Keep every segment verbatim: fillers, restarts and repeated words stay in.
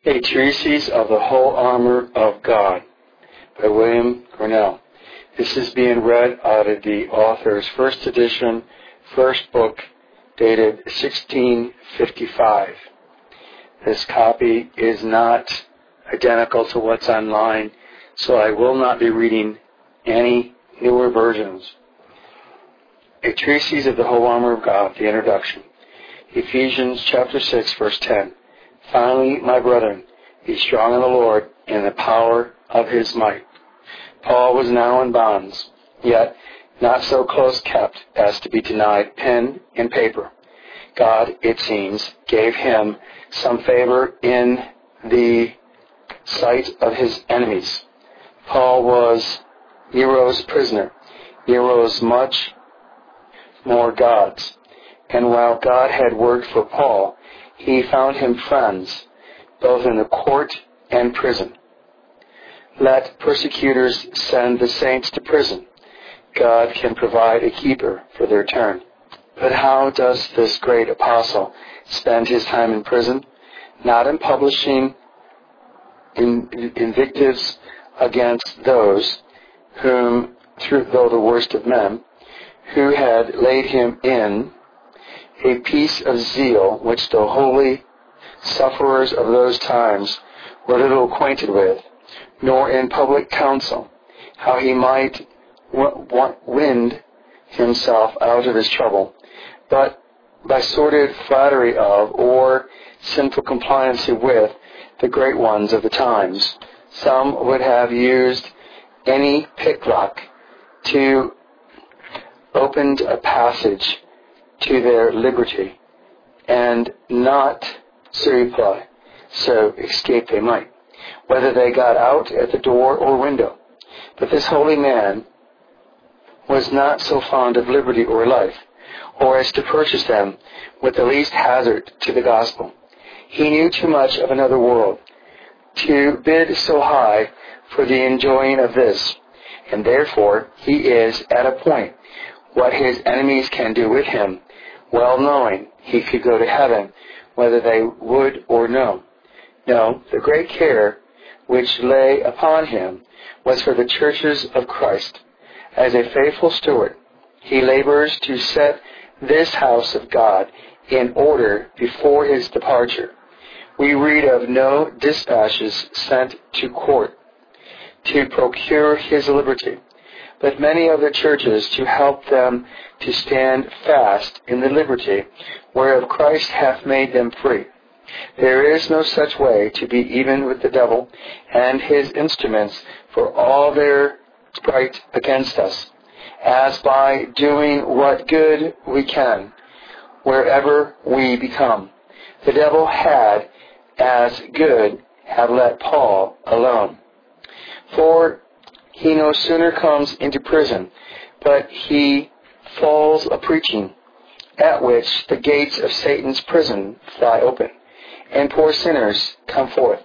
A Treatise of the Whole Armor of God by William Grinnell. This is being read out of the author's first edition, first book, dated sixteen fifty-five. This copy is not identical to what's online, so I will not be reading any newer versions. A Treatise of the Whole Armor of God, the introduction. Ephesians chapter six, verse ten. Finally, my brethren, be strong in the Lord and in the power of his might. Paul was now in bonds, yet not so close kept as to be denied pen and paper. God, it seems, gave him some favor in the sight of his enemies. Paul was Nero's prisoner. Nero's much more God's. And while God had worked for Paul, he found him friends, both in the court and prison. Let persecutors send the saints to prison. God can provide a keeper for their turn. But how does this great apostle spend his time in prison? Not in publishing invectives against those whom, though the worst of men, who had laid him in a piece of zeal which the holy sufferers of those times were little acquainted with, nor in public counsel, how he might w- w- wind himself out of his trouble, but by sordid flattery of, or sinful compliancy with, the great ones of the times. Some would have used any picklock to opened a passage to their liberty, and not so reply, so escape they might, whether they got out at the door or window. But this holy man was not so fond of liberty or life, or as to purchase them with the least hazard to the gospel. He knew too much of another world to bid so high for the enjoying of this, and therefore he is at a point what his enemies can do with him, well knowing he could go to heaven whether they would or no. No, the great care which lay upon him was for the churches of Christ. As a faithful steward, he labors to set this house of God in order before his departure. We read of no dispatches sent to court to procure his liberty, but many of the churches to help them to stand fast in the liberty whereof Christ hath made them free. There is no such way to be even with the devil and his instruments for all their spite against us, as by doing what good we can, wherever we become. The devil had, as good, have let Paul alone. For he no sooner comes into prison, but he falls a-preaching, at which the gates of Satan's prison fly open, and poor sinners come forth.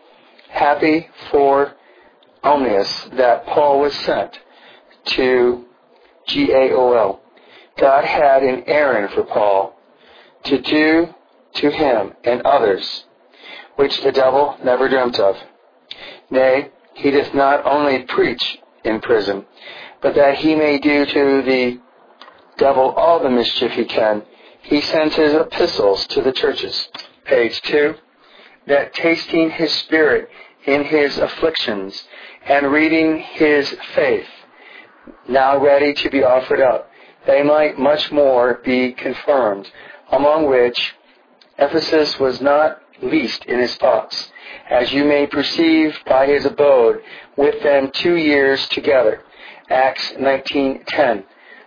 Happy for Omnius that Paul was sent to G A O L. God had an errand for Paul to do to him and others, which the devil never dreamt of. Nay, he doth not only preach in prison, but that he may do to the devil all the mischief he can, he sends his epistles to the churches. Page two. That tasting his spirit in his afflictions, and reading his faith, now ready to be offered up, they might much more be confirmed, among which Ephesus was not least in his thoughts, as you may perceive by his abode with them two years together, Acts nineteen ten,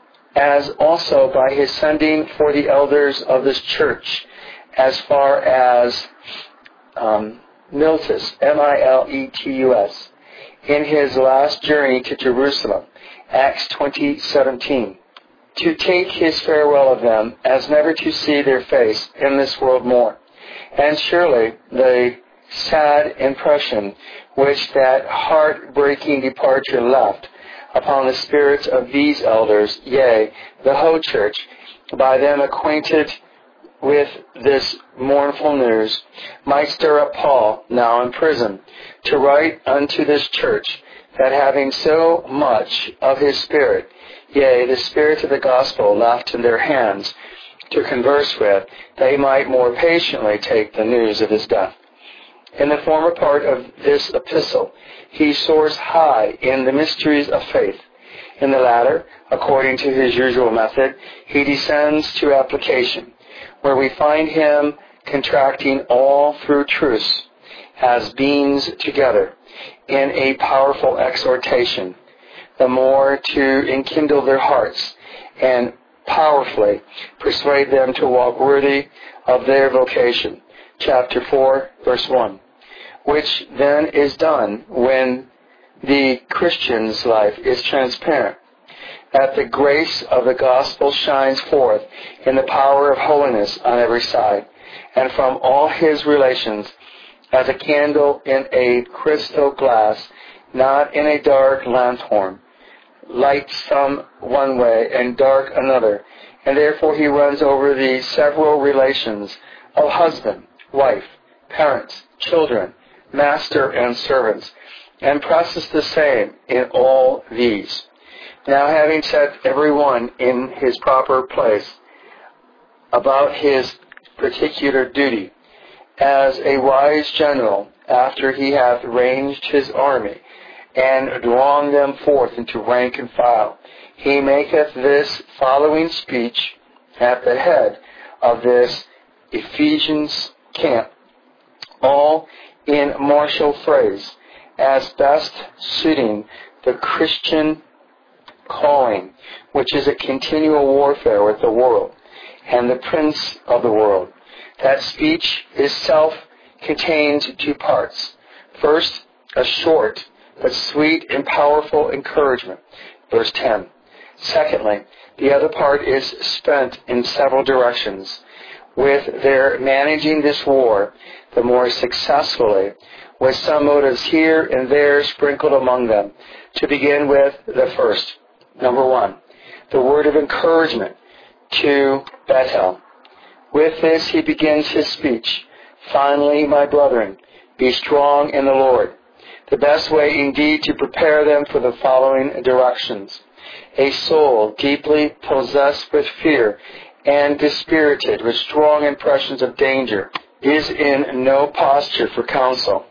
as also by his sending for the elders of this church, as far as um, Miletus, M I L E T U S, in his last journey to Jerusalem, Acts twenty seventeen, to take his farewell of them, as never to see their face in this world more. And surely the sad impression which that heart-breaking departure left upon the spirits of these elders, yea, the whole church, by them acquainted with this mournful news, might stir up Paul, now in prison, to write unto this church, that having so much of his Spirit, yea, the Spirit of the gospel left in their hands to converse with, they might more patiently take the news of his death. In the former part of this epistle, he soars high in the mysteries of faith. In the latter, according to his usual method, he descends to application, where we find him contracting all through truths as beings together in a powerful exhortation, the more to enkindle their hearts and powerfully persuade them to walk worthy of their vocation. Chapter four, verse one. Which then is done when the Christian's life is transparent, that the grace of the gospel shines forth in the power of holiness on every side, and from all his relations, as a candle in a crystal glass, not in a dark lanthorn, light some one way and dark another, and therefore he runs over the several relations of husband, wife, parents, children, master, and servants, and presses the same in all these. Now, having set every one in his proper place about his particular duty, as a wise general, after he hath ranged his army, and drawn them forth into rank and file, he maketh this following speech at the head of this Ephesians camp, all in martial phrase, as best suiting the Christian calling, which is a continual warfare with the world and the prince of the world. That speech is self-contained two parts. First, a short but sweet and powerful encouragement, verse ten. Secondly, the other part is spent in several directions, with their managing this war the more successfully, with some motives here and there sprinkled among them. To begin with the first, number one, the word of encouragement to Bethel. With this he begins his speech. Finally, my brethren, be strong in the Lord. The best way indeed to prepare them for the following directions. A soul deeply possessed with fear and dispirited with strong impressions of danger is in no posture for counsel.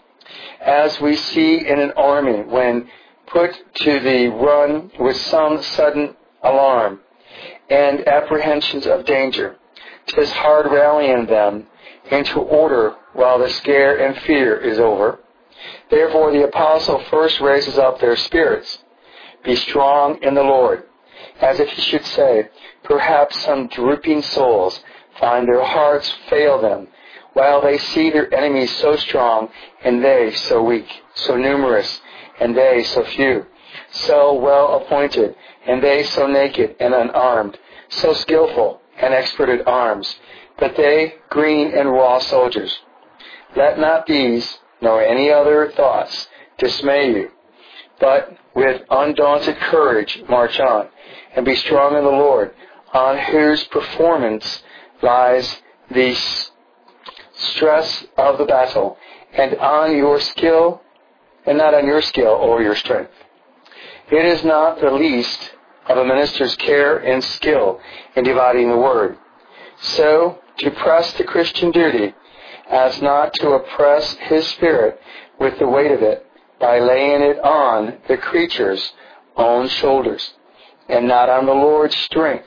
As we see in an army when put to the run with some sudden alarm and apprehensions of danger, 'tis hard rallying them into order while the scare and fear is over. Therefore the apostle first raises up their spirits. Be strong in the Lord, as if he should say, perhaps some drooping souls find their hearts fail them, while they see their enemies so strong and they so weak, so numerous and they so few, so well appointed and they so naked and unarmed, so skillful and expert at arms, but they green and raw soldiers. Let not these, nor any other thoughts, dismay you, but with undaunted courage march on, and be strong in the Lord, on whose performance lies the stress of the battle, and on your skill, and not on your skill or your strength. It is not the least of a minister's care and skill in dividing the word, so to press the Christian duty, as not to oppress his spirit with the weight of it, by laying it on the creature's own shoulders, and not on the Lord's strength.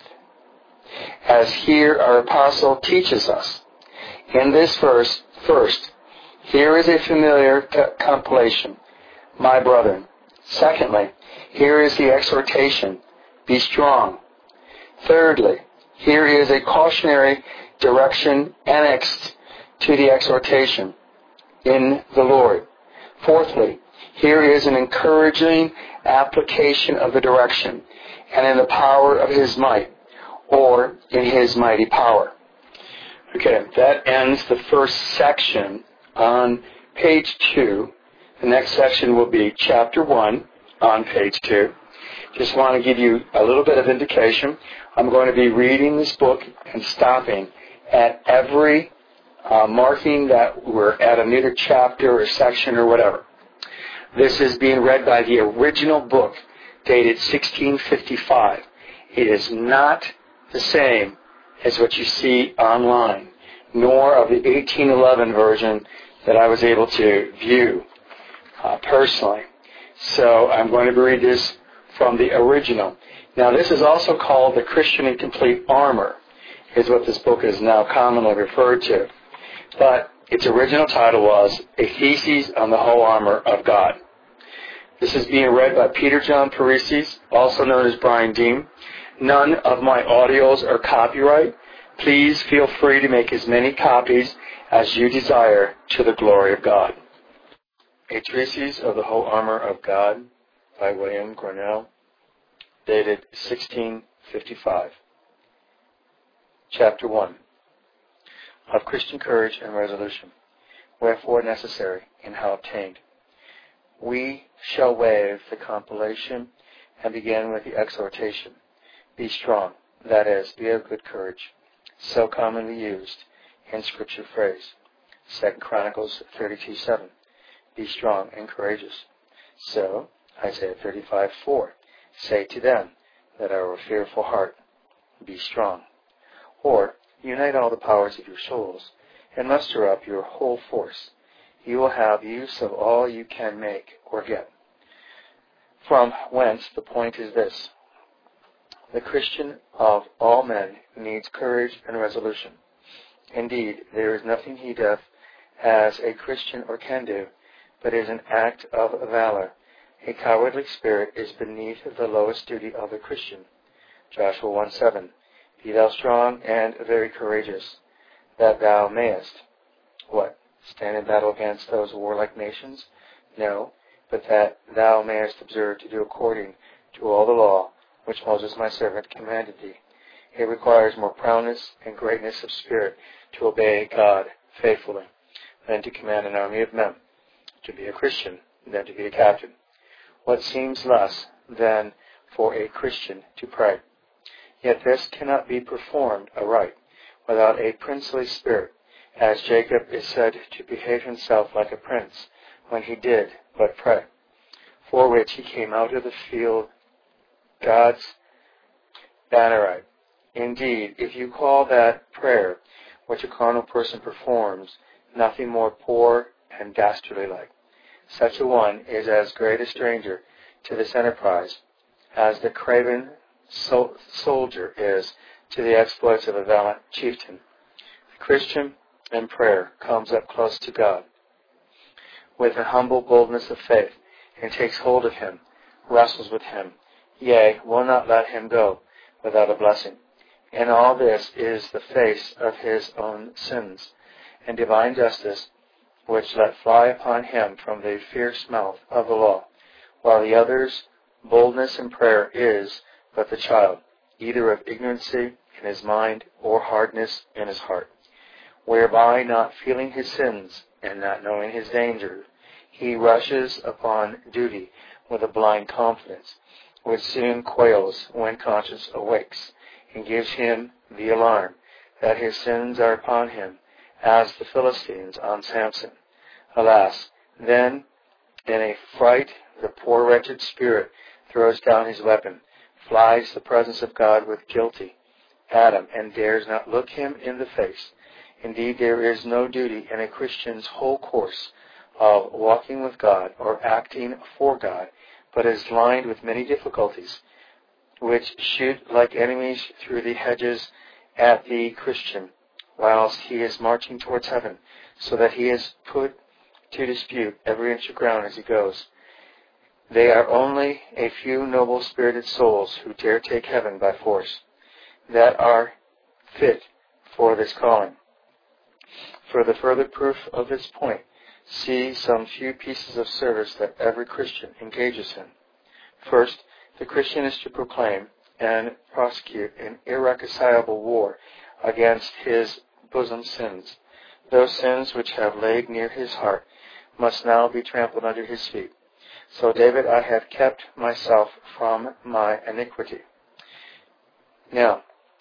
As here our apostle teaches us. In this verse, first, here is a familiar compilation, my brethren. Secondly, here is the exhortation, be strong. Thirdly, here is a cautionary direction annexed to the exhortation, in the Lord. Fourthly, here is an encouraging application of the direction, and in the power of his might, or in his mighty power. Okay, that ends the first section on page two. The next section will be chapter one on page two. Just want to give you a little bit of indication. I'm going to be reading this book and stopping at every uh, marking that we're at a neuter chapter or section or whatever. This is being read by the original book, dated sixteen fifty-five. It is not the same as what you see online, nor of the eighteen eleven version that I was able to view uh, personally. So I'm going to read this from the original. Now, this is also called the Christian in Complete Armor, is what this book is now commonly referred to. But its original title was A Thesis on the Whole Armor of God. This is being read by Peter John Paresis, also known as Brian Dean. None of my audios are copyright. Please feel free to make as many copies as you desire to the glory of God. A Treatise of the Whole Armor of God by William Grinnell, dated sixteen fifty-five. Chapter one. Of Christian Courage and Resolution. Wherefore necessary, and how obtained. We shall waive the compilation and begin with the exhortation. Be strong, that is, be of good courage, so commonly used in Scripture phrase. Second Chronicles thirty-two seven. Be strong and courageous. So, Isaiah thirty-five four. Say to them that are of fearful heart, be strong. Or, unite all the powers of your souls, and muster up your whole force. You will have use of all you can make or get. From whence the point is this. The Christian of all men needs courage and resolution. Indeed, there is nothing he doth as a Christian or can do, but is an act of valor. A cowardly spirit is beneath the lowest duty of a Christian. Joshua one seven. Be thou strong and very courageous, that thou mayest. What? Stand in battle against those warlike nations? No, but that thou mayest observe to do according to all the law which Moses my servant commanded thee. It requires more prowess and greatness of spirit to obey God faithfully than to command an army of men, to be a Christian than to be a captain. What seems less than for a Christian to pray? Yet this cannot be performed aright without a princely spirit, as Jacob is said to behave himself like a prince when he did but pray, for which he came out of the field God's bannerite. Indeed, if you call that prayer which a carnal person performs nothing more poor and dastardly-like, such a one is as great a stranger to this enterprise as the craven sol- soldier is to the exploits of a valiant chieftain. The Christian in prayer comes up close to God with an humble boldness of faith and takes hold of him, wrestles with him, yea, will not let him go without a blessing. And all this is the face of his own sins and divine justice, which let fly upon him from the fierce mouth of the law, while the other's boldness in prayer is but the child, either of ignorancy in his mind or hardness in his heart, whereby, not feeling his sins and not knowing his danger, he rushes upon duty with a blind confidence, which soon quails when conscience awakes, and gives him the alarm that his sins are upon him, as the Philistines on Samson. Alas, then, in a fright, the poor wretched spirit throws down his weapon, flies the presence of God with guilty Adam, and dares not look him in the face. Indeed, there is no duty in a Christian's whole course of walking with God or acting for God, but is lined with many difficulties, which shoot like enemies through the hedges at the Christian, whilst he is marching towards heaven, so that he is put to dispute every inch of ground as he goes. They are only a few noble-spirited souls who dare take heaven by force, that are fit for this calling. For the further proof of this point, see some few pieces of service that every Christian engages in. First, the Christian is to proclaim and prosecute an irreconcilable war against his bosom sins. Those sins which have laid near his heart must now be trampled under his feet. So David, I have kept myself from my iniquity. Now,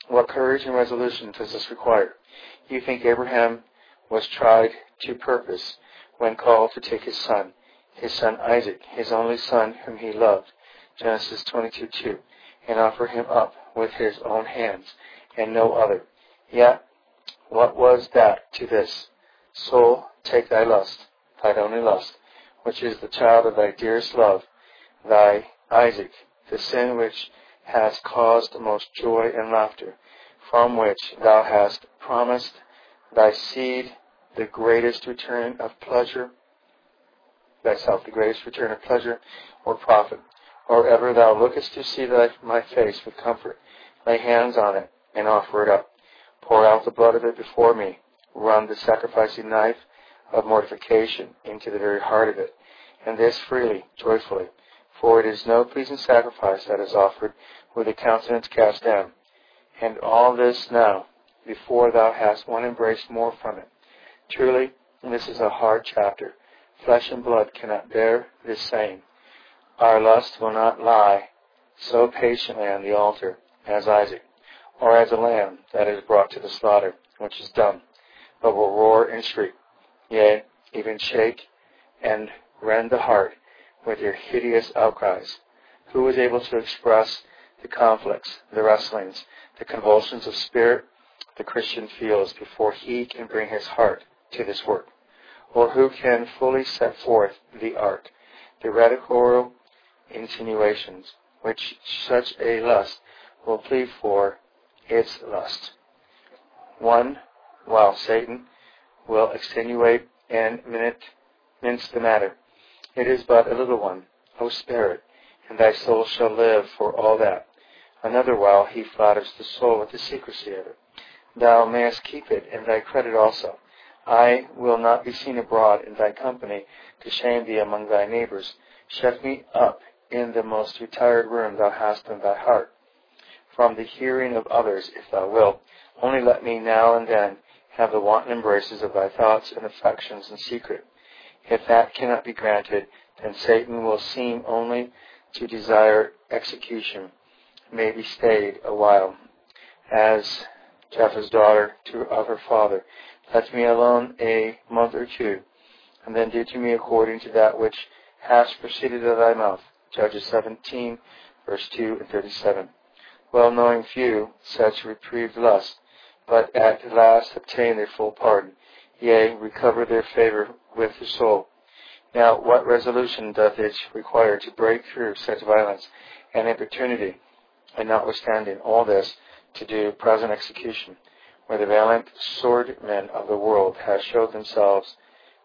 What courage and resolution does this require? You think Abraham was tried to purpose when called to take his son, his son Isaac, his only son whom he loved, Genesis twenty-two two, and offer him up with his own hands, and no other. Yet, what was that to this? Soul, take thy lust, thine only lust, which is the child of thy dearest love, thy Isaac, the sin which has caused most joy and laughter, from which thou hast promised thy seed the greatest return of pleasure, thyself the greatest return of pleasure or profit. Or ever thou lookest to see thy, my face with comfort, lay hands on it, and offer it up. Pour out the blood of it before me, run the sacrificing knife of mortification into the very heart of it, and this freely, joyfully. For it is no pleasing sacrifice that is offered with a countenance cast down. And all this now, before thou hast one embrace more from it. Truly, this is a hard chapter. Flesh and blood cannot bear this saying. Our lust will not lie so patiently on the altar as Isaac, or as a lamb that is brought to the slaughter, which is dumb, but will roar and shriek, yea, even shake and rend the heart with your hideous outcries. Who is able to express the conflicts, the wrestlings, the convulsions of spirit the Christian feels before he can bring his heart to this work? Or who can fully set forth the art, the radical insinuations which such a lust will plead for its lust? One, while Satan will extenuate and mince the matter. It is but a little one. O spare it, and thy soul shall live for all that. Another while he flatters the soul with the secrecy of it. Thou mayest keep it in thy credit also. I will not be seen abroad in thy company to shame thee among thy neighbors. Shut me up in the most retired room thou hast in thy heart, from the hearing of others, if thou wilt. Only let me now and then have the wanton embraces of thy thoughts and affections in secret. If that cannot be granted, then Satan will seem only to desire execution may be stayed a while, as Jephthah's daughter to of her father. Let me alone a month or two, and then do to me according to that which has proceeded of thy mouth. Judges seventeen, verse two and thirty-seven. Well knowing few such reprieved lust, but at last obtain their full pardon, yea, recover their favor with the soul. Now what resolution doth it require to break through such violence and importunity, and notwithstanding all this, to do present execution, where the valiant swordmen of the world have showed themselves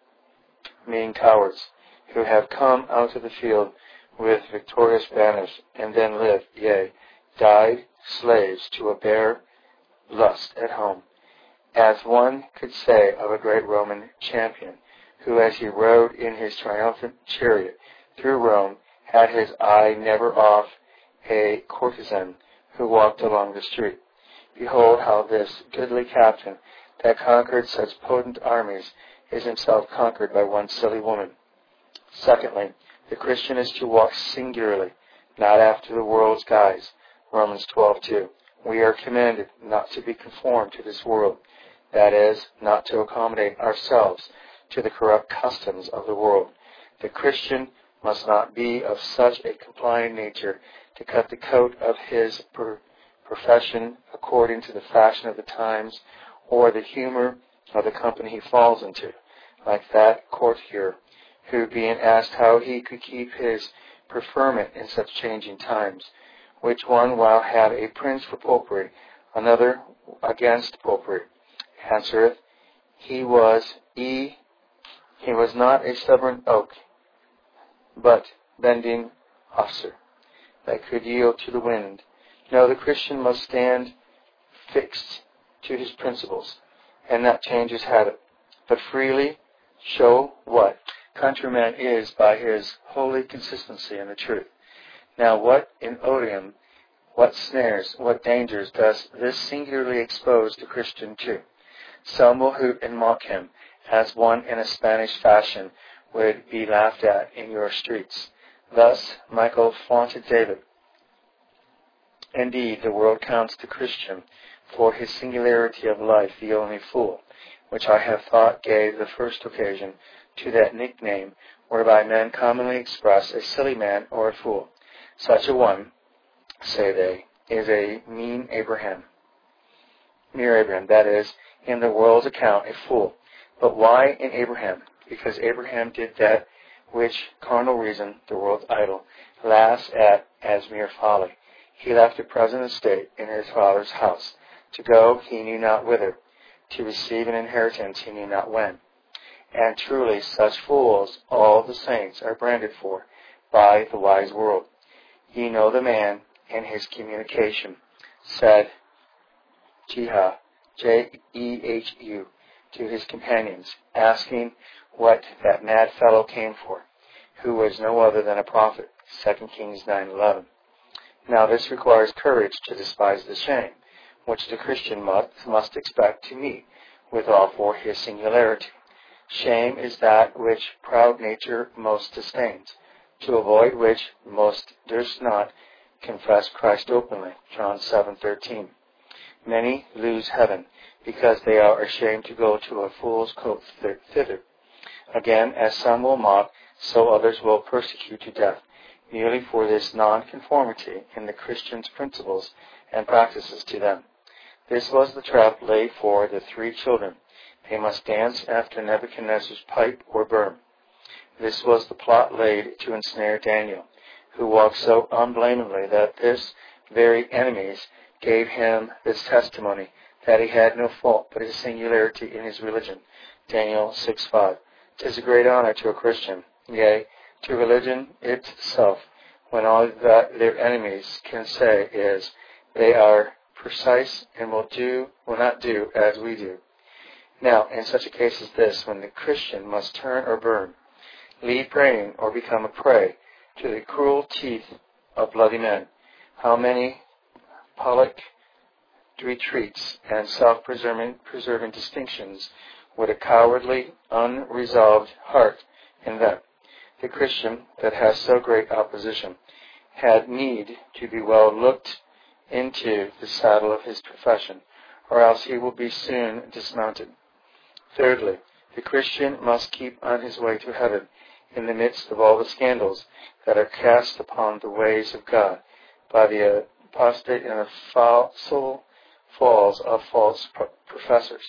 mean cowards, who have come out of the field with victorious banners, and then lived, yea, died slaves to a bare lust at home, as one could say of a great Roman champion, who as he rode in his triumphant chariot through Rome, had his eye never off a courtesan who walked along the street. Behold how this goodly captain that conquered such potent armies is himself conquered by one silly woman. Secondly, the Christian is to walk singularly, not after the world's guise. Romans twelve two. We are commanded not to be conformed to this world, that is, not to accommodate ourselves to the corrupt customs of the world. The Christian must not be of such a complying nature to cut the coat of his per- profession according to the fashion of the times or the humor of the company he falls into, like that courtier who, being asked how he could keep his preferment in such changing times, which one while had a prince for popery, another against popery, answereth, he was e he was not a stubborn oak, but bending officer, that could yield to the wind. No, the Christian must stand fixed to his principles, and not change his habit, but freely show what countryman is by his holy consistency in the truth. Now what in odium, what snares, what dangers does this singularly expose the Christian to? Some will hoot and mock him, as one in a Spanish fashion would be laughed at in your streets. Thus Michael flaunted David. Indeed, the world counts the Christian for his singularity of life the only fool, which I have thought gave the first occasion to that nickname whereby men commonly express a silly man or a fool. Such a one, say they, is a mean Abraham. Mere Abraham, that is, in the world's account, a fool. But why in Abraham? Because Abraham did that which carnal reason, the world's idol, laughs at as mere folly. He left a present estate in his father's house, to go he knew not whither, to receive an inheritance he knew not when. And truly such fools all the saints are branded for by the wise world. Ye know the man in his communication said, Jehu, J E H U, to his companions, asking what that mad fellow came for, who was no other than a prophet, Second Kings nine eleven. Now this requires courage to despise the shame, which the Christian must, must expect to meet withal for his singularity. Shame is that which proud nature most disdains, to avoid which most durst not confess Christ openly, John seven thirteen. Many lose heaven, because they are ashamed to go to a fool's coat thither. Again, as some will mock, so others will persecute to death, merely for this non-conformity in the Christian's principles and practices to them. This was the trap laid for the three children. They must dance after Nebuchadnezzar's pipe or burn. This was the plot laid to ensnare Daniel, who walked so unblameably that his very enemies gave him this testimony, that he had no fault but his singularity in his religion. Daniel six five. 'Tis a great honor to a Christian, yea, to religion itself, when all that their enemies can say is, they are precise and will do, will not do as we do. Now, in such a case as this, when the Christian must turn or burn, leave praying or become a prey to the cruel teeth of bloody men, how many public retreats and self-preserving preserving distinctions would a cowardly, unresolved heart invent? The Christian that has so great opposition had need to be well looked into the saddle of his profession, or else he will be soon dismounted. Thirdly, the Christian must keep on his way to heaven in the midst of all the scandals that are cast upon the ways of God by the apostate and the fossil falls of false professors.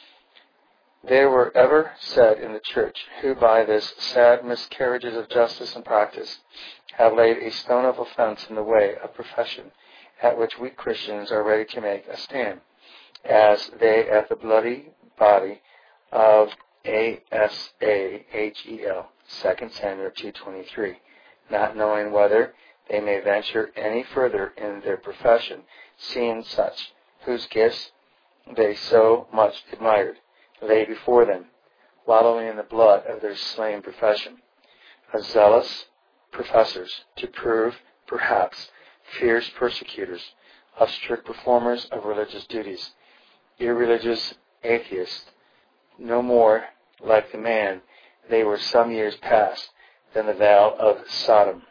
There were ever said in the church, who by this sad miscarriages of justice and practice have laid a stone of offense in the way of profession, at which we Christians are ready to make a stand, as they at the bloody body of A S A H E L, Second Samuel two twenty-three, not knowing whether they may venture any further in their profession, seeing such, whose gifts they so much admired, lay before them, wallowing in the blood of their slain profession, as zealous professors, to prove, perhaps, fierce persecutors of strict performers of religious duties, irreligious atheists, no more like the man they were some years past than the vale of Sodom,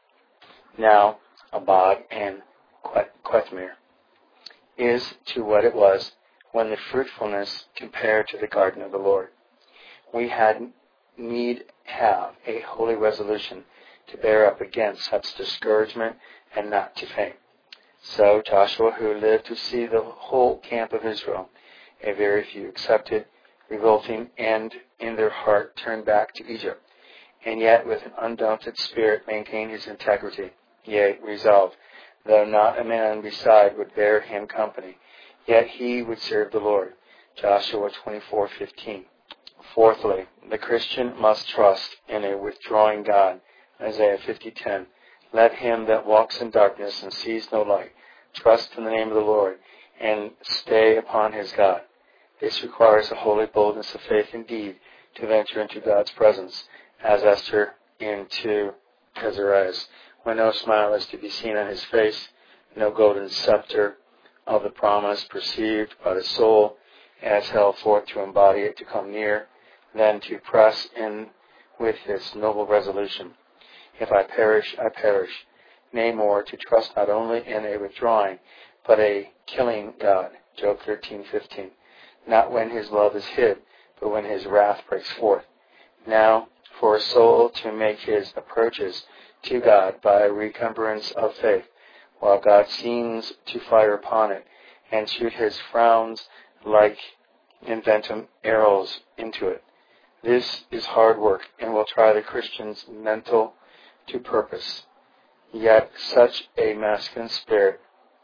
now a bog and Quethmir, is to what it was when the fruitfulness compared to the garden of the Lord. We had need have a holy resolution to bear up against such discouragement and not to faint. So Joshua, who lived to see the whole camp of Israel, a very few excepted, revolting, and in their heart turned back to Egypt, and yet with an undaunted spirit maintained his integrity, yea, resolved, though not a man beside would bear him company, yet he would serve the Lord. Joshua twenty-four fifteen. Fourthly, the Christian must trust in a withdrawing God. Isaiah fifty ten. Let him that walks in darkness and sees no light trust in the name of the Lord and stay upon his God. This requires a holy boldness of faith indeed to venture into God's presence, as Esther into Ahasuerus, when no smile is to be seen on his face, no golden scepter of the promise perceived by the soul as held forth to embody it to come near, then to press in with this noble resolution. If I perish, I perish. Nay, more, to trust not only in a withdrawing, but a killing God, Job thirteen fifteen. Not when his love is hid, but when his wrath breaks forth. Now, for a soul to make his approaches to God by a recumbrance of faith, while God seems to fire upon it and shoot his frowns like inventum arrows into it. This is hard work and will try the Christian's mental to purpose. Yet such a masculine spirit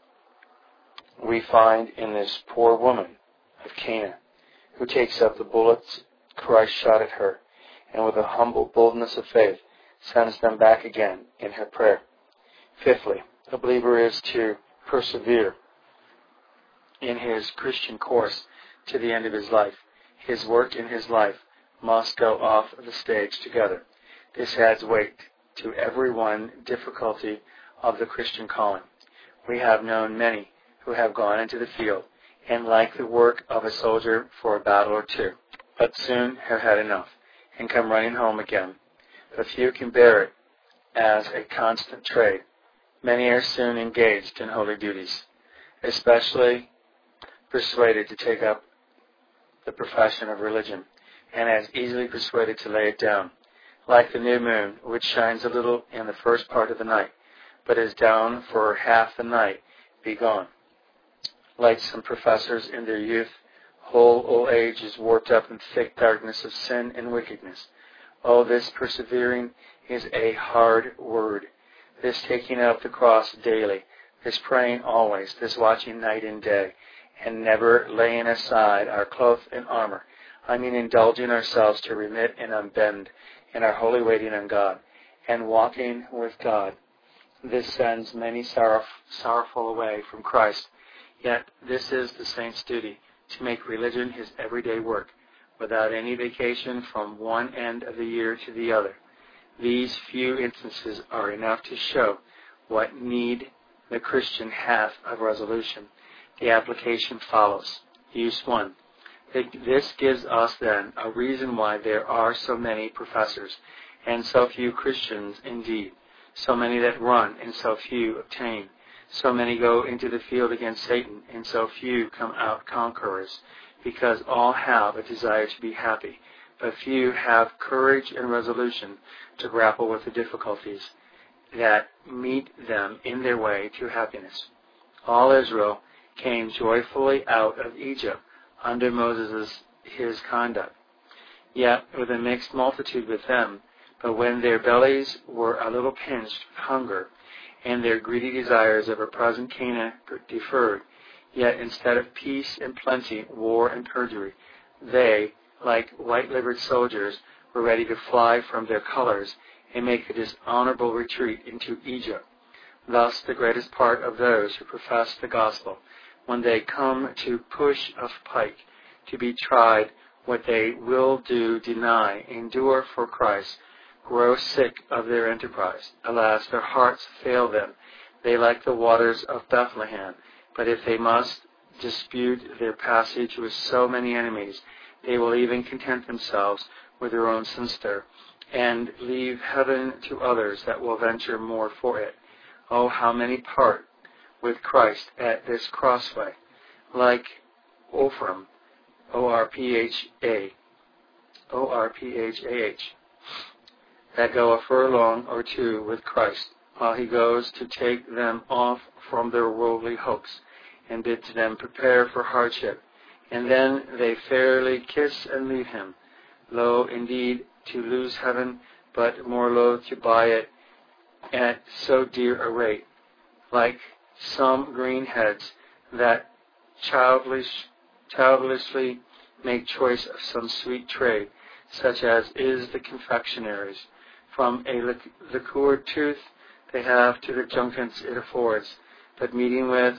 we find in this poor woman of Cana, who takes up the bullets Christ shot at her, and with a humble boldness of faith sends them back again in her prayer. Fifthly, a believer is to persevere in his Christian course to the end of his life. His work in his life must go off the stage together. This adds weight to every one difficulty of the Christian calling. We have known many who have gone into the field and like the work of a soldier for a battle or two, but soon have had enough and come running home again. But few can bear it as a constant trade. Many are soon engaged in holy duties, especially persuaded to take up the profession of religion, and as easily persuaded to lay it down, like the new moon, which shines a little in the first part of the night, but is down for half the night, be gone. Like some professors in their youth, whole old age is warped up in thick darkness of sin and wickedness. Oh, this persevering is a hard word. This taking up the cross daily, this praying always, this watching night and day, and never laying aside our cloth and armor. I mean indulging ourselves to remit and unbend in our holy waiting on God, and walking with God. This sends many sorrow, sorrowful away from Christ. Yet this is the saint's duty, to make religion his everyday work, without any vacation from one end of the year to the other. These few instances are enough to show what need the Christian hath of resolution. The application follows. Use one. This gives us then a reason why there are so many professors, and so few Christians indeed, so many that run, and so few obtain. So many go into the field against Satan, and so few come out conquerors, because all have a desire to be happy, but few have courage and resolution to grapple with the difficulties that meet them in their way to happiness. All Israel came joyfully out of Egypt under Moses' his conduct, yet with a mixed multitude with them. But when their bellies were a little pinched with hunger, and their greedy desires of a present Canaan deferred, yet instead of peace and plenty, war and perjury, they, like white-livered soldiers, were ready to fly from their colors and make a dishonorable retreat into Egypt. Thus the greatest part of those who profess the gospel, when they come to push of pike, to be tried, what they will do, deny, endure for Christ, grow sick of their enterprise. Alas, their hearts fail them. They like the waters of Bethlehem, but if they must dispute their passage with so many enemies, they will even content themselves with their own sincere, and leave heaven to others that will venture more for it. Oh, how many part with Christ at this crossway, like Orpha, O R P H A, O R P H A H, that go a furlong or two with Christ, while he goes to take them off from their worldly hopes, and bids them prepare for hardship, and then they fairly kiss and leave him. Lo, indeed, to lose heaven, but more loath to buy it at so dear a rate, like some green heads that childish, childishly make choice of some sweet trade, such as is the confectionaries. From a liqueur tooth they have to the junkets it affords, but meeting with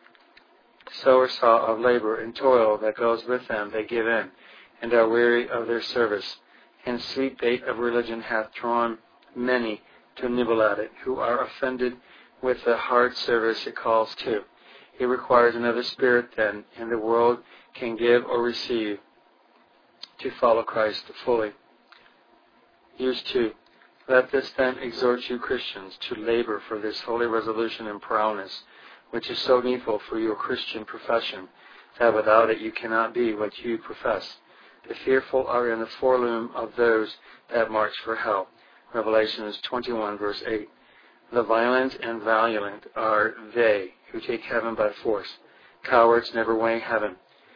sower saw of labor and toil that goes with them, they give in, and are weary of their service. And sweet bait of religion hath drawn many to nibble at it, who are offended with the hard service it calls to. It requires another spirit then, and the world can give or receive to follow Christ fully. Use two. Let this then exhort you Christians to labor for this holy resolution and prowess, which is so needful for your Christian profession, that without it you cannot be what you profess. The fearful are in the foreloom of those that march for hell. Revelation twenty-one, verse eight. The violent and valiant are they who take heaven by force. Cowards never weigh heaven.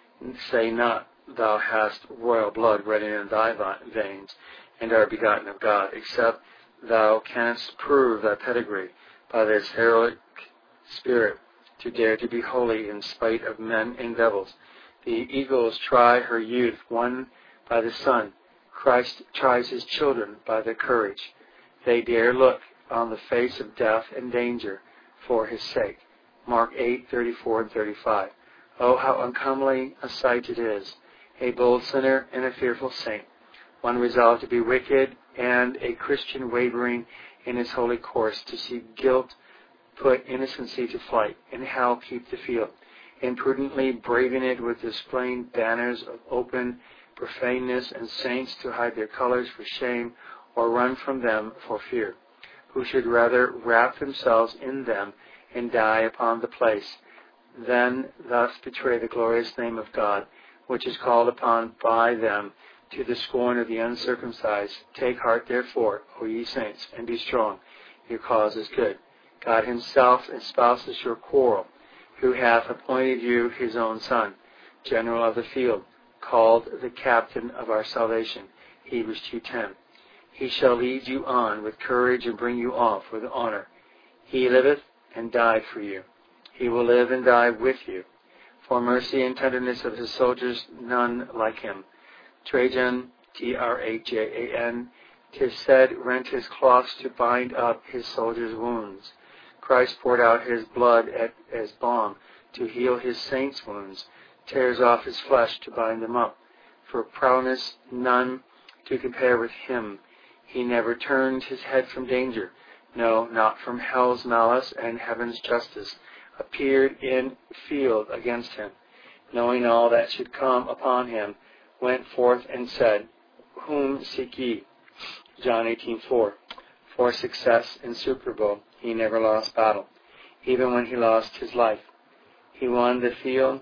Say not, thou hast royal blood running in thy veins, and are begotten of God, except thou canst prove thy pedigree by this heroic spirit, to dare to be holy in spite of men and devils. The eagles try her youth, won by the sun. Christ tries his children by their courage. They dare look on the face of death and danger for his sake. Mark eight, thirty-four and thirty-five. Oh, how uncomely a sight it is, a bold sinner and a fearful saint, one resolved to be wicked and a Christian wavering in his holy course, to see guilt put innocency to flight, and hell keep the field, imprudently braving it with displaying banners of open profaneness, and saints to hide their colors for shame or run from them for fear, who should rather wrap themselves in them and die upon the place, than thus betray the glorious name of God, which is called upon by them to the scorn of the uncircumcised. Take heart, therefore, O ye saints, and be strong. Your cause is good. God himself espouses your quarrel, who hath appointed you his own Son, General of the field, called the Captain of our salvation. Hebrews two ten. He shall lead you on with courage and bring you off with honor. He liveth and died for you. He will live and die with you. For mercy and tenderness of his soldiers, none like him. Trajan, T R A J A N, 'tis said, rent his cloths to bind up his soldiers' wounds. Christ poured out his blood at, as balm to heal his saints' wounds, tears off his flesh to bind them up. For prowess none to compare with him. He never turned his head from danger, no, not from hell's malice, and heaven's justice appeared in field against him. Knowing all that should come upon him, went forth and said, Whom seek ye? John eighteen four. For success in Super Bowl, he never lost battle, even when he lost his life. He won the field,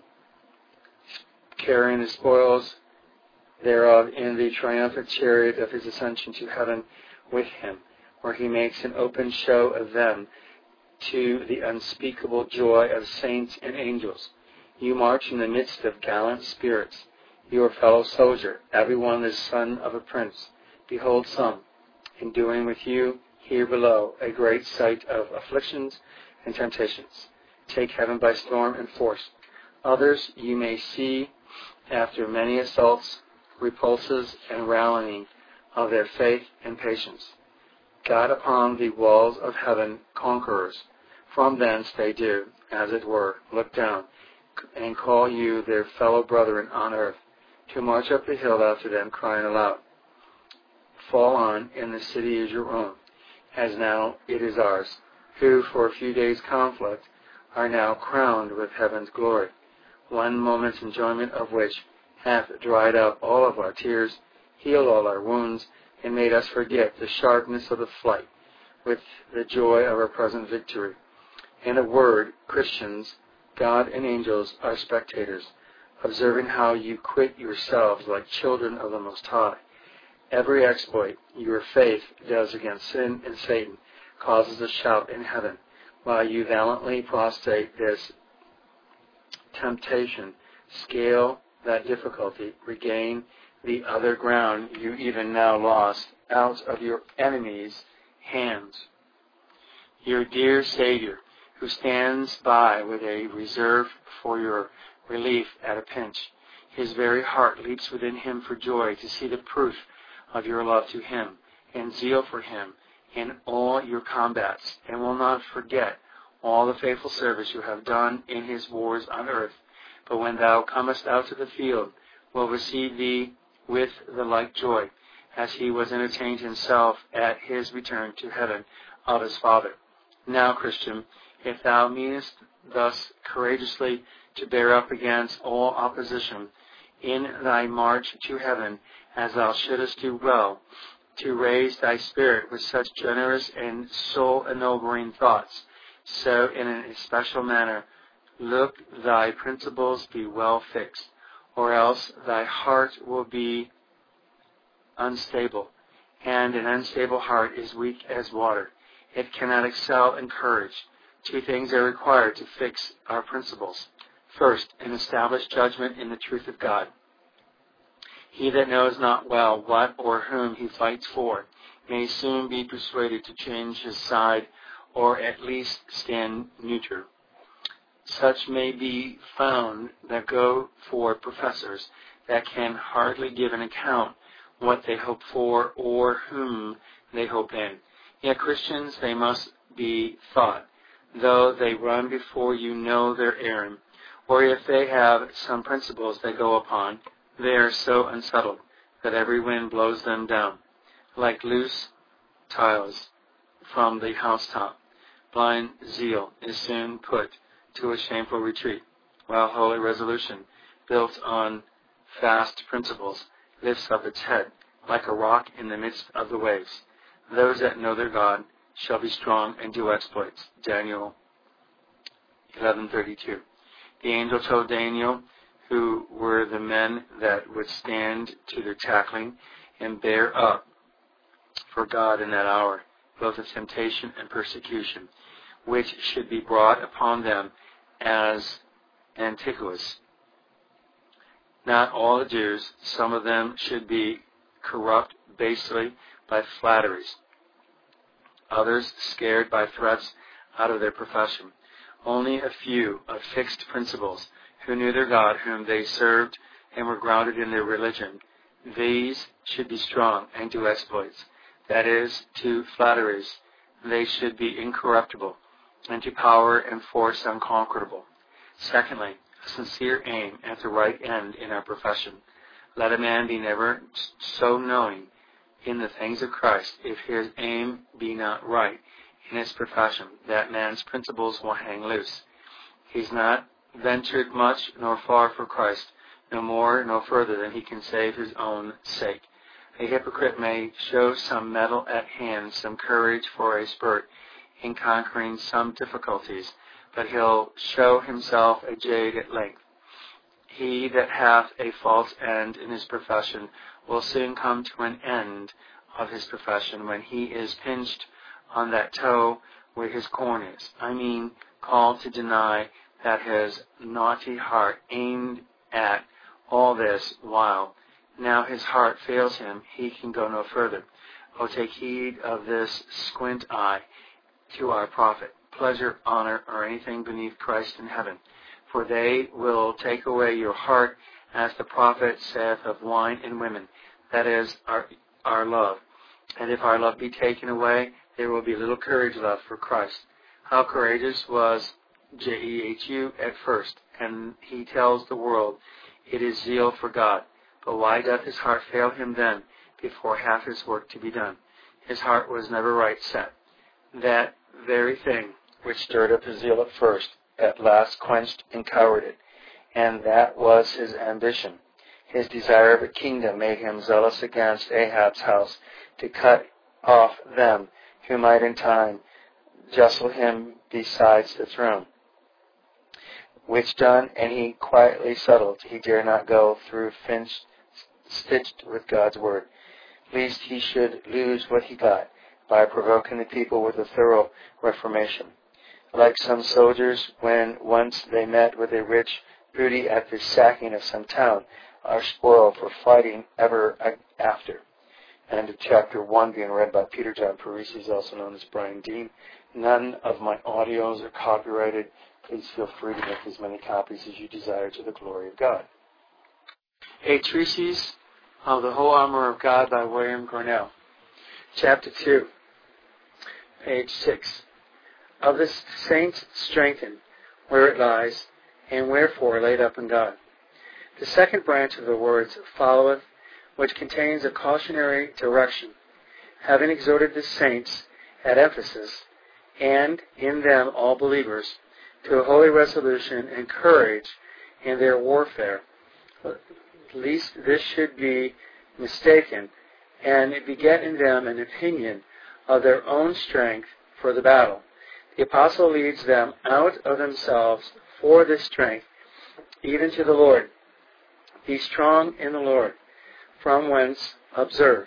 carrying the spoils thereof in the triumphant chariot of his ascension to heaven with him, where he makes an open show of them, to the unspeakable joy of saints and angels. You march in the midst of gallant spirits. Your fellow soldier, every one the son of a prince. Behold some, enduring with you here below a great sight of afflictions and temptations. Take heaven by storm and force. Others you may see after many assaults, repulses, and rallying of their faith and patience. God upon the walls of heaven conquerors. From thence they do, as it were, look down, and call you their fellow brethren on earth, to march up the hill after them, crying aloud. Fall on, and the city is your own, as now it is ours, who for a few days' conflict are now crowned with heaven's glory, one moment's enjoyment of which hath dried up all of our tears, healed all our wounds, and made us forget the sharpness of the flight with the joy of our present victory. In a word, Christians, God and angels are spectators, observing how you quit yourselves like children of the Most High. Every exploit your faith does against sin and Satan causes a shout in heaven, while you valiantly prostrate this temptation, scale that difficulty, regain the other ground you even now lost out of your enemies' hands. Your dear Savior, who stands by with a reserve for your relief at a pinch, his very heart leaps within him for joy to see the proof of your love to him and zeal for him in all your combats, and will not forget all the faithful service you have done in his wars on earth, but when thou comest out to the field, will receive thee with the like joy, as he was entertained himself at his return to heaven of his Father. Now, Christian, if thou meanest thus courageously to bear up against all opposition in thy march to heaven, as thou shouldest do well, to raise thy spirit with such generous and soul-ennobling thoughts, so in an especial manner Look, thy principles be well fixed, or else thy heart will be unstable, and an unstable heart is weak as water. It cannot excel in courage. Two things are required to fix our principles. First, an established judgment in the truth of God. He that knows not well what or whom he fights for may soon be persuaded to change his side, or at least stand neutral. Such may be found that go for professors that can hardly give an account what they hope for or whom they hope in. Yet Christians they must be thought, though they run before you know their errand, or if they have some principles they go upon, they are so unsettled that every wind blows them down, like loose tiles from the housetop. Blind zeal is soon put to a shameful retreat, while holy resolution, built on fast principles, lifts up its head like a rock in the midst of the waves. Those that know their God shall be strong and do exploits. Daniel eleven thirty-two. The angel told Daniel, who were the men that would stand to their tackling and bear up for God in that hour, both of temptation and persecution, which should be brought upon them as Antiochus. Not all the Jews, some of them should be corrupt basely by flatteries, others scared by threats out of their profession. Only a few of fixed principles, who knew their God, whom they served, and were grounded in their religion. These should be strong and do exploits. That is, to flatteries they should be incorruptible, and to power and force unconquerable. Secondly, a sincere aim at the right end in our profession. Let a man be never so knowing in the things of Christ, if his aim be not right in his profession, that man's principles will hang loose. He's not ventured much nor far for Christ, no more no further than he can save his own sake. A hypocrite may show some mettle at hand, some courage for a spurt in conquering some difficulties, but he'll show himself a jade at length. He that hath a false end in his profession will soon come to an end of his profession when he is pinched on that toe where his corn is. I mean, called to deny that his naughty heart aimed at all this while now his heart fails him, he can go no further. Oh, take heed of this squint eye to our profit, pleasure, honor, or anything beneath Christ in heaven. For they will take away your heart, as the prophet saith of wine and women, that is, our, our love. And if our love be taken away, there will be little courage left for Christ. How courageous was J E H U at first, and he tells the world, it is zeal for God. But why doth his heart fail him then, before half his work to be done? His heart was never right set. That very thing which stirred up his zeal at first, at last quenched and cowered it, and that was his ambition. His desire of a kingdom made him zealous against Ahab's house, to cut off them who might in time justle him besides the throne. Which done, and he quietly settled, he dare not go through finch stitched with God's word, lest he should lose what he got by provoking the people with a thorough reformation. Like some soldiers, when once they met with a rich booty at the sacking of some town, are spoiled for fighting ever after. End of chapter one, being read by Peter John Parisi, also known as Brian Dean. None of my audios are copyrighted. Please feel free to make as many copies as you desire to the glory of God. A Treatise of the Whole Armor of God by William Cornell. Chapter two, page six. Of the saints strengthened, where it lies, and wherefore laid up in God. The second branch of the words followeth, which contains a cautionary direction, having exhorted the saints at Ephesus, and in them all believers, to a holy resolution and courage in their warfare, lest this should be mistaken, and beget in them an opinion of their own strength for the battle. The apostle leads them out of themselves for this strength, even to the Lord. Be strong in the Lord, from whence observe.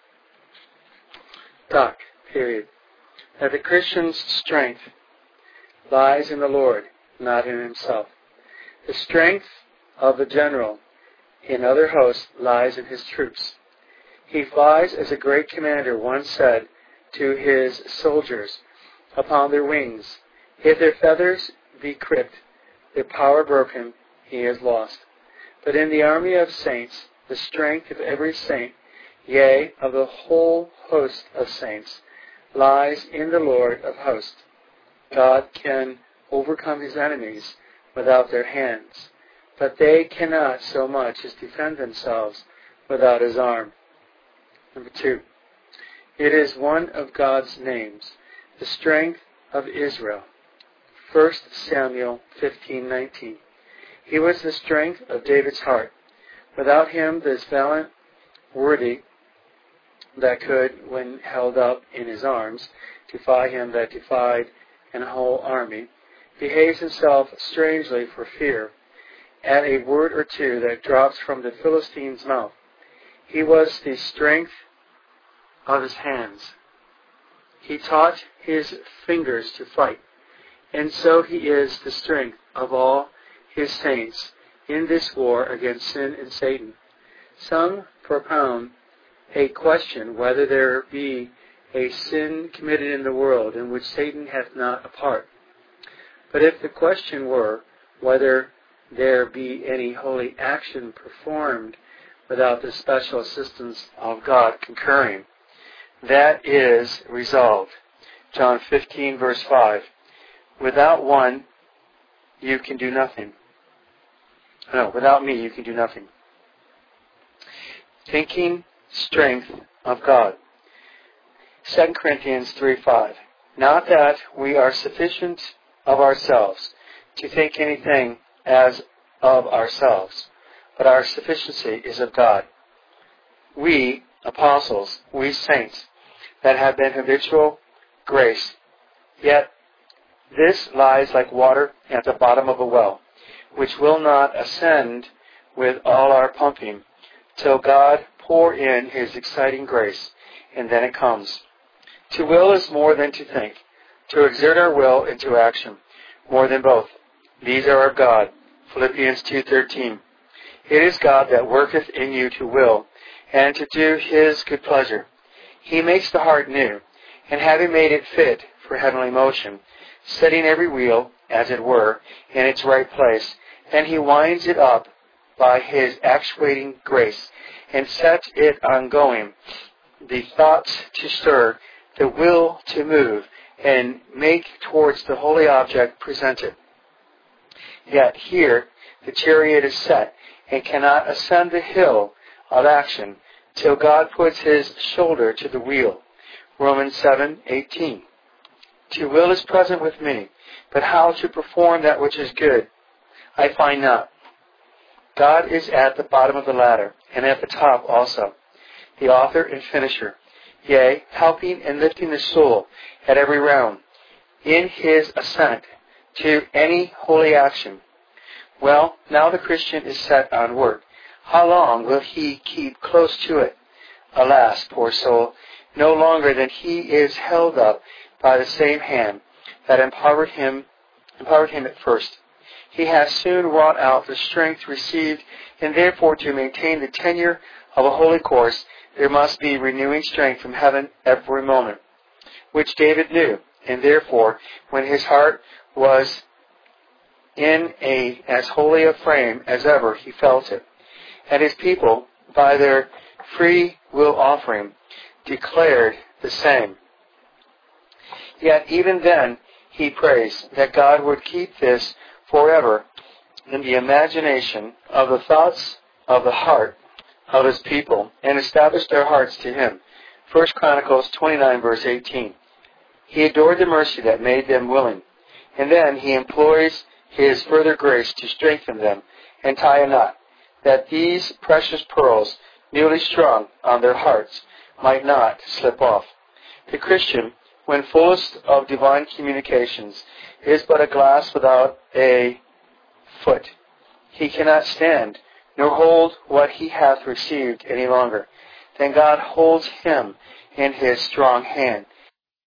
Doc, period. That the Christian's strength lies in the Lord, not in himself. The strength of the general in other hosts lies in his troops. He flies as a great commander once said to his soldiers upon their wings, if their feathers be clipped, their power broken, he is lost. But in the army of saints, the strength of every saint, yea, of the whole host of saints, lies in the Lord of hosts. God can overcome his enemies without their hands, but they cannot so much as defend themselves without his arm. Number two, it is one of God's names, the strength of Israel. First Samuel fifteen nineteen. He was the strength of David's heart. Without him, this valiant worthy that could, when held up in his arms, defy him that defied an whole army, behaves himself strangely for fear at a word or two that drops from the Philistine's mouth. He was the strength of his hands. He taught his fingers to fight, and so he is the strength of all his saints in this war against sin and Satan. Some propound a question whether there be a sin committed in the world in which Satan hath not a part. But if the question were whether there be any holy action performed without the special assistance of God concurring, that is resolved. John fifteen, verse five. Without one, you can do nothing. No, without me, you can do nothing. Thinking strength of God. Second Corinthians three five. Not that we are sufficient of ourselves to think anything as of ourselves, but our sufficiency is of God. We, apostles, we saints, that have been habitual grace, yet this lies like water at the bottom of a well, which will not ascend with all our pumping, till God pour in his exciting grace, and then it comes. To will is more than to think, to exert our will into action, more than both. These are of God. Philippians two thirteen. It is God that worketh in you to will, and to do his good pleasure. He makes the heart new, and having made it fit for heavenly motion, setting every wheel, as it were, in its right place, then he winds it up by his actuating grace, and sets it on going, the thoughts to stir, the will to move, and make towards the holy object presented. Yet here the chariot is set, and cannot ascend the hill of action till God puts his shoulder to the wheel. Romans seven eighteen. To will is present with me, but how to perform that which is good, I find not. God is at the bottom of the ladder, and at the top also, the author and finisher, yea, helping and lifting the soul at every round, in his ascent to any holy action. Well, now the Christian is set on work. How long will he keep close to it? Alas, poor soul, no longer than he is held up by the same hand that empowered him, empowered him at first. He has soon wrought out the strength received, and therefore to maintain the tenure of a holy course, there must be renewing strength from heaven every moment, which David knew, and therefore, when his heart was in a as holy a frame as ever, he felt it. And his people, by their free will offering, declared the same. Yet even then, he prays that God would keep this forever in the imagination of the thoughts of the heart of his people, and establish their hearts to him. First Chronicles twenty-nine, verse eighteen. He adored the mercy that made them willing, and then he employs his further grace to strengthen them and tie a knot, that these precious pearls, newly strung on their hearts, might not slip off. The Christian, when fullest of divine communications, is but a glass without a foot. He cannot stand, nor hold what he hath received any longer. Then God holds him in his strong hand,